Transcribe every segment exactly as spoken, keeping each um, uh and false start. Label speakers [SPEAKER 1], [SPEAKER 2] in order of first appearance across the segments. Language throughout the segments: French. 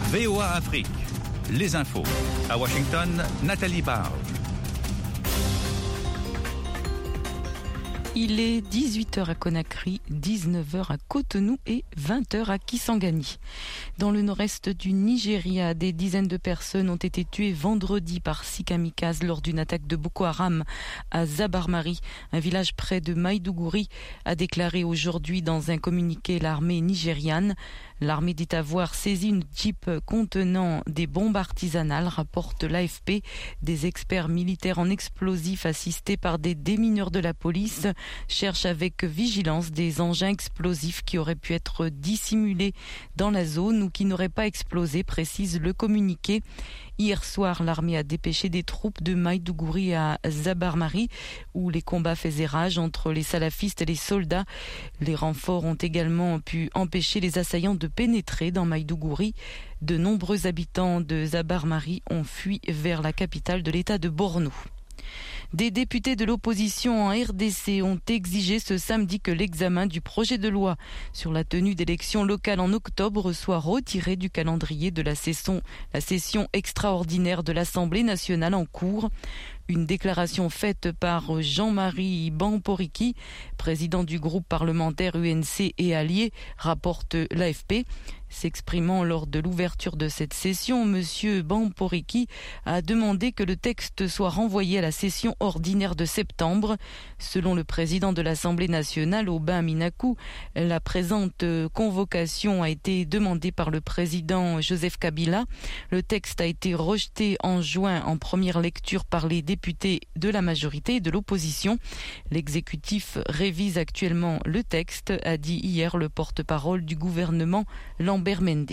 [SPEAKER 1] V O A Afrique, les infos. À Washington, Nathalie Barge.
[SPEAKER 2] Il est dix-huit heures à Conakry, dix-neuf heures à Cotonou et vingt heures à Kisangani. Dans le nord-est du Nigeria, des dizaines de personnes ont été tuées vendredi par six kamikazes lors d'une attaque de Boko Haram à Zabarmari, un village près de Maïdougouri, a déclaré aujourd'hui dans un communiqué l'armée nigériane. L'armée dit avoir saisi une jeep contenant des bombes artisanales, rapporte l'A F P. Des experts militaires en explosifs assistés par des démineurs de la police cherchent avec vigilance des engins explosifs qui auraient pu être dissimulés dans la zone ou qui n'auraient pas explosé, précise le communiqué. Hier soir, l'armée a dépêché des troupes de Maïdougouri à Zabarmari, où les combats faisaient rage entre les salafistes et les soldats. Les renforts ont également pu empêcher les assaillants de pénétrer dans Maïdougouri. De nombreux habitants de Zabarmari ont fui vers la capitale de l'État de Borno. Des députés de l'opposition en R D C ont exigé ce samedi que l'examen du projet de loi sur la tenue d'élections locales en octobre soit retiré du calendrier de la session, la session extraordinaire de l'Assemblée nationale en cours. Une déclaration faite par Jean-Marie Bamporiki, président du groupe parlementaire U N C et allié, rapporte l'A F P. S'exprimant lors de l'ouverture de cette session, M. Bamporiki a demandé que le texte soit renvoyé à la session ordinaire de septembre. Selon le président de l'Assemblée nationale, Aubin Minakou, la présente convocation a été demandée par le président Joseph Kabila. Le texte a été rejeté en juin en première lecture par les députés de la majorité et de l'opposition. L'exécutif révise actuellement le texte, a dit hier le porte-parole du gouvernement Lambert Mende.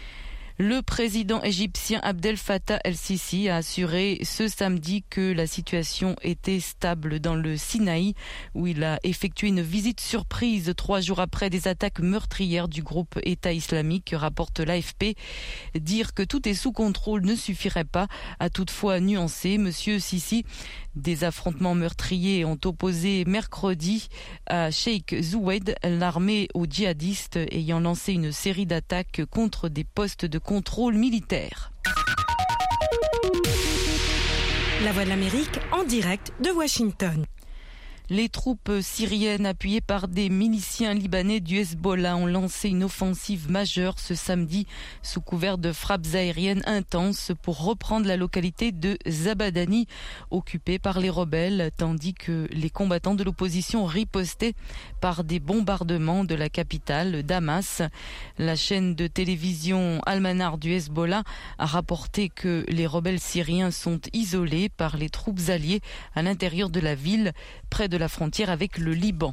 [SPEAKER 2] Le président égyptien Abdel Fattah el-Sisi a assuré ce samedi que la situation était stable dans le Sinaï, où il a effectué une visite surprise trois jours après des attaques meurtrières du groupe État islamique, rapporte l'A F P. Dire que tout est sous contrôle ne suffirait pas, a toutefois nuancé Monsieur Sisi. Des affrontements meurtriers ont opposé mercredi à Sheikh Zoued, l'armée aux djihadistes ayant lancé une série d'attaques contre des postes de contrôle militaire.
[SPEAKER 3] La Voix de l'Amérique en direct de Washington.
[SPEAKER 2] Les troupes syriennes appuyées par des miliciens libanais du Hezbollah ont lancé une offensive majeure ce samedi sous couvert de frappes aériennes intenses pour reprendre la localité de Zabadani occupée par les rebelles, tandis que les combattants de l'opposition ripostaient par des bombardements de la capitale, Damas. La chaîne de télévision Al-Manar du Hezbollah a rapporté que les rebelles syriens sont isolés par les troupes alliées à l'intérieur de la ville, près de la frontière avec le Liban.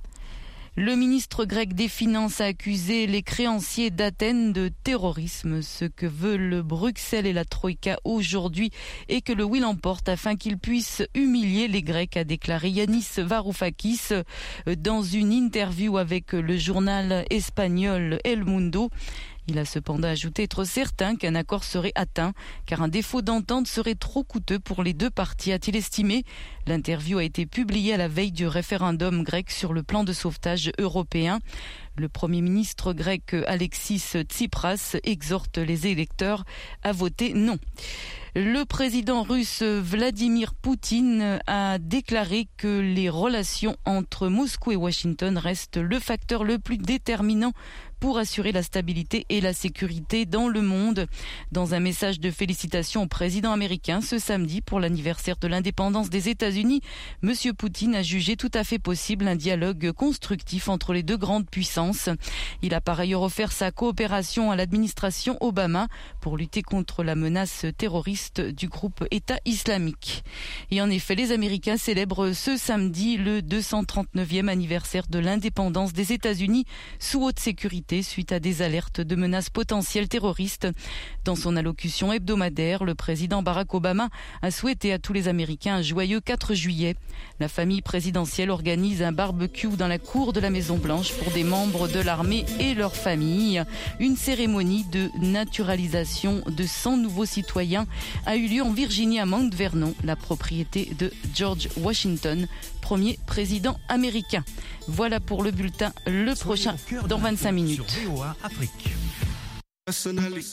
[SPEAKER 2] Le ministre grec des Finances a accusé les créanciers d'Athènes de terrorisme. Ce que veulent Bruxelles et la Troïka aujourd'hui est que le oui l'emporte afin qu'ils puissent humilier les Grecs, a déclaré Yanis Varoufakis dans une interview avec le journal espagnol El Mundo. Il a cependant ajouté être certain qu'un accord serait atteint, car un défaut d'entente serait trop coûteux pour les deux parties, a-t-il estimé. L'interview a été publiée à la veille du référendum grec sur le plan de sauvetage européen. Le Premier ministre grec Alexis Tsipras exhorte les électeurs à voter non. Le président russe Vladimir Poutine a déclaré que les relations entre Moscou et Washington restent le facteur le plus déterminant pour assurer la stabilité et la sécurité dans le monde. Dans un message de félicitations au président américain ce samedi pour l'anniversaire de l'indépendance des États-Unis, M. Poutine a jugé tout à fait possible un dialogue constructif entre les deux grandes puissances. Il a par ailleurs offert sa coopération à l'administration Obama pour lutter contre la menace terroriste du groupe État islamique. Et en effet, les Américains célèbrent ce samedi le deux cent trente-neuvième anniversaire de l'indépendance des États-Unis sous haute sécurité suite à des alertes de menaces potentielles terroristes. Dans son allocution hebdomadaire, le président Barack Obama a souhaité à tous les Américains un joyeux quatre juillet. La famille présidentielle organise un barbecue dans la cour de la Maison-Blanche pour des membres de l'armée et leurs familles. Une cérémonie de naturalisation de cent nouveaux citoyens a eu lieu en Virginie à Mount Vernon, la propriété de George Washington, premier président américain. Voilà pour le bulletin. Le prochain dans vingt-cinq minutes.